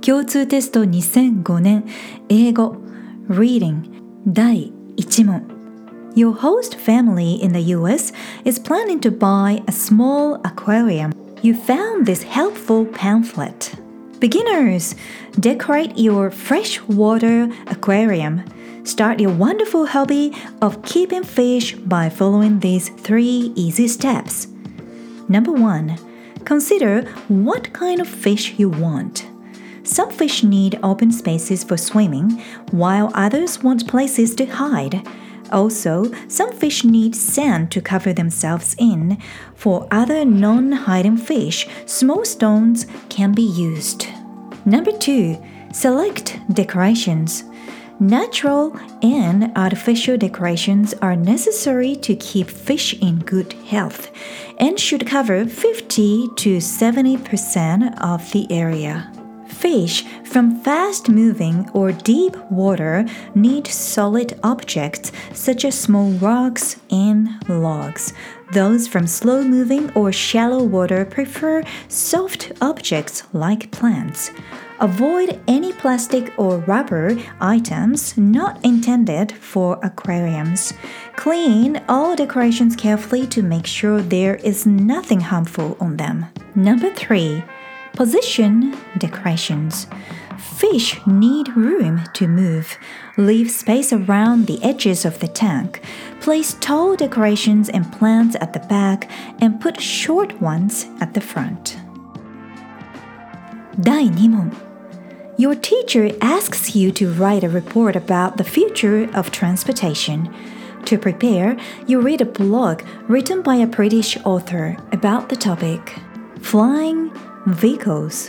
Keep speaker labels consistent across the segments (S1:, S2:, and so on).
S1: 共通テスト2005年英語 Reading 第1問 Your host family in the US is planning to buy a small aquarium. You found this helpful pamphlet. Beginners, decorate your freshwater aquarium. Start your wonderful hobby of keeping fish by following these 3 easy steps. Number 1. Consider what kind of fish you want. Some fish need open spaces for swimming, while others want places to hide. Also, some fish need sand to cover themselves in. For other non-hiding fish, small stones can be used. Number 2. Select decorations. Natural and artificial decorations are necessary to keep fish in good health and should cover 50 to 70% of the area. Fish from fast-moving or deep water need solid objects such as small rocks and logs. Those from slow-moving or shallow water prefer soft objects like plants. Avoid any plastic or rubber items not intended for aquariums. Clean all decorations carefully to make sure there is nothing harmful on them. Number 3. Position decorations. Fish need room to move. Leave space around the edges of the tank. Place tall decorations and plants at the back and put short ones at the front. 第2問 Your teacher asks you to write a report about the future of transportation. To prepare, you read a blog written by a British author about the topic. Flying vehicles.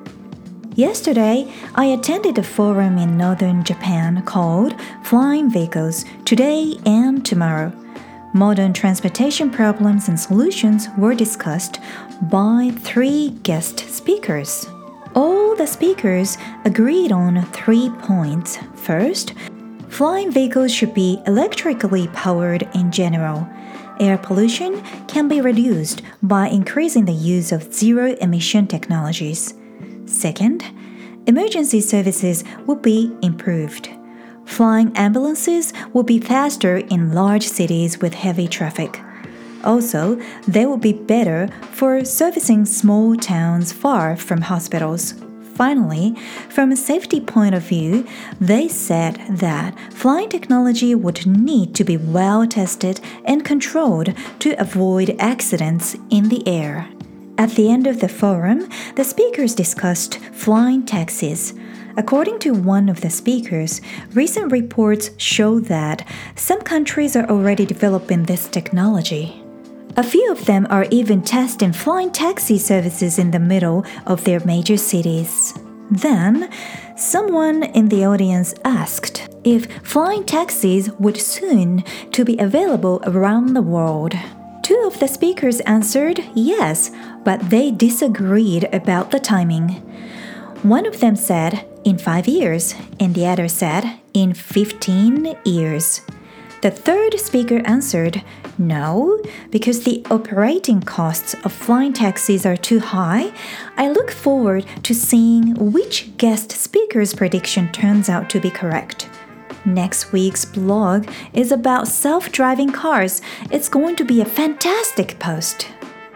S1: Yesterday, I attended a forum in northern Japan called Flying Vehicles Today and Tomorrow. Modern transportation problems and solutions were discussed by 3 guest speakers. All the speakers agreed on 3 points. First, flying vehicles should be electrically powered in general. Air pollution can be reduced by increasing the use of zero-emission technologies. Second, emergency services will be improved. Flying ambulances will be faster in large cities with heavy traffic. Also, they will be better for servicing small towns far from hospitals. Finally, from a safety point of view, they said that flying technology would need to be well tested and controlled to avoid accidents in the air. At the end of the forum, the speakers discussed flying taxis. According to one of the speakers, recent reports show that some countries are already developing this technology. A few of them are even testing flying taxi services in the middle of their major cities. Then, someone in the audience asked if flying taxis would soon to be available around the world. 2 of the speakers answered yes, but they disagreed about the timing. One of them said, in 5 years, and the other said, in 15 years. The third speaker answered, no, because the operating costs of flying taxis are too high. I look forward to seeing which guest speaker's prediction turns out to be correct. Next week's blog is about self-driving cars. It's going to be a fantastic post.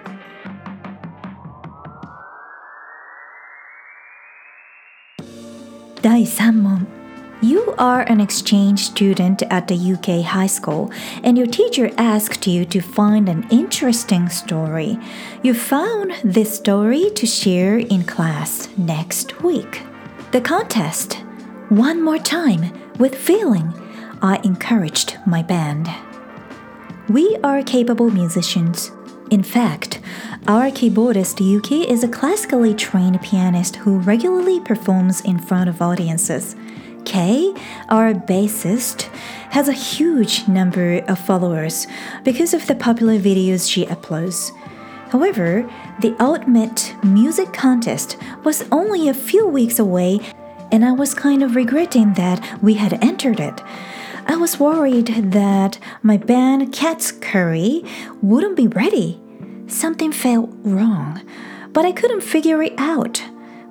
S1: 第3問 You are an exchange student at the UK high school, and your teacher asked you to find an interesting story. You found this story to share in class next week. The contest. One more time, with feeling, I encouraged my band. We are capable musicians. In fact, our keyboardist Yuki is a classically trained pianist who regularly performs in front of audiences. Kei, our bassist, has a huge number of followers because of the popular videos she uploads. However, the ultimate music contest was only a few weeks away, and I was kind of regretting that we had entered it. I was worried that my band Cat's Curry wouldn't be ready. Something felt wrong, but I couldn't figure it out.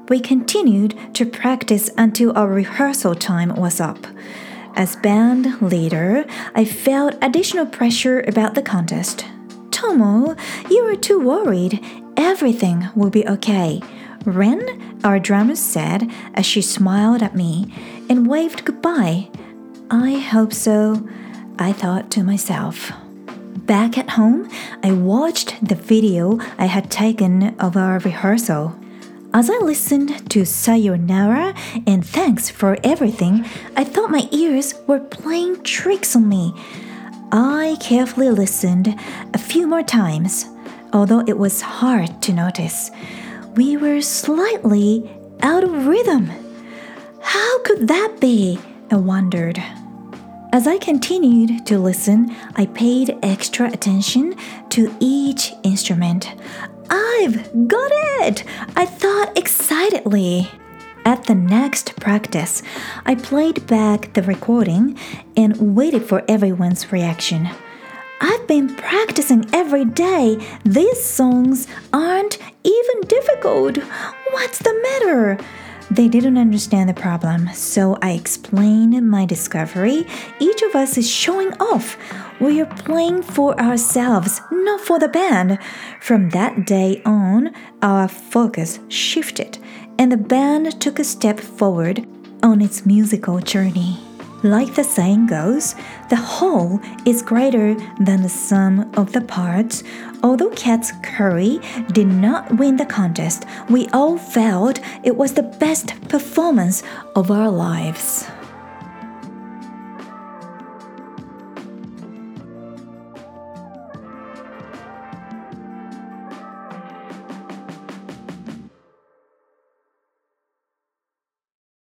S1: we continued to practice until our rehearsal time was up. As band leader, I felt additional pressure about the contest. Tomo, you are too worried. Everything will be okay, Ren, our drummer, said as she smiled at me and waved goodbye. I hope so, I thought to myself. Back at home, I watched the video I had taken of our rehearsal. As I listened to Sayonara and Thanks for Everything, I thought my ears were playing tricks on me. I carefully listened a few more times, although it was hard to notice. We were slightly out of rhythm. How could that be? I wondered. As I continued to listen, I paid extra attention to each instrument. I've got it! I thought excitedly. At the next practice, I played back the recording and waited for everyone's reaction. I've been practicing every day. These songs aren't even difficult. What's the matter? They didn't understand the problem, so I explained my discovery. Each of us is showing off. We are playing for ourselves, not for the band. From that day on, our focus shifted, and the band took a step forward on its musical journey. Like the saying goes, the whole is greater than the sum of the parts. Although Cat's Curry did not win the contest, we all felt it was the best performance of our lives.